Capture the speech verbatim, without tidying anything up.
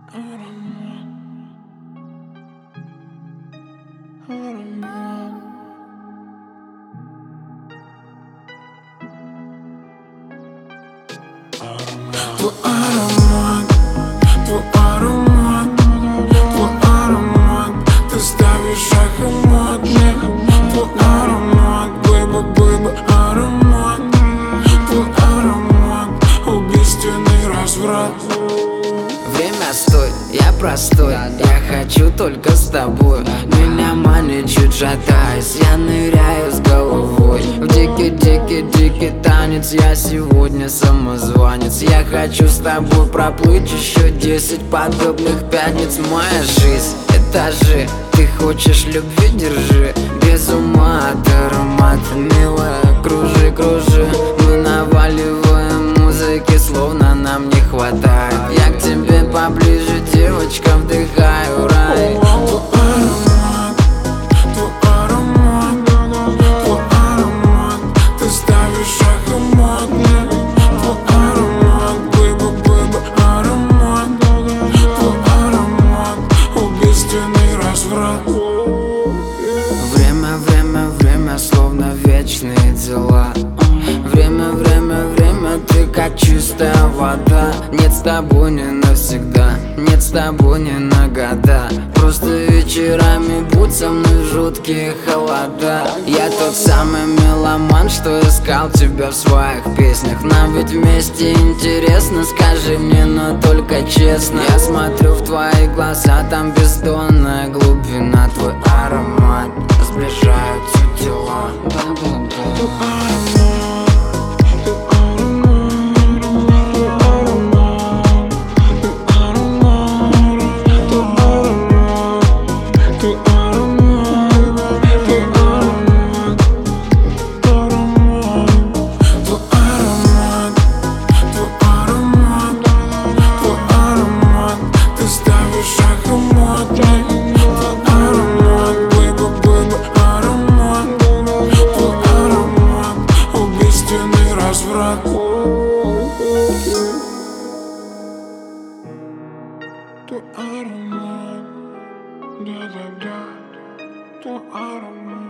Твой аромат, твой аромат, твой аромат, ты ставишь ахомат мне. Твой аромат, бэйба, бэйба, аромат. Твой аромат, убийственный разврат. Время стой, я простой, я хочу только с тобой. Меня манит чуть шатаясь, я ныряю с головой в дикий-дикий-дикий танец. Я сегодня самозванец, я хочу с тобой проплыть еще десять подобных пятниц. Моя жизнь — этажи, ты хочешь любви — держи. Без ума от аромата, милая, кружи, кружи. Мы наваливаем музыки, словно нам не хватает. Я к тебе поближе, девочка, вдыхаю рай. Твой аромат, твой аромат, твой аромат, ты ставишь ахомат мне. Твой аромат, бэйба, бэйба, аромат. Твой аромат, убийственный разврат. Время, время, время, словно вечные дела. Время, время, время, ты как чистая вода. Нет с тобой не навсегда, нет с тобой не на года. Просто вечерами будь со мной в жуткие холода. Я тот самый меломан, что искал тебя в своих песнях. Нам ведь вместе интересно, скажи мне, но только честно. Я смотрю в твои глаза, там бездонная глубина. Твой аромат, сближаются тела. Разврат. Твой аромат, да-да-да, твой аромат.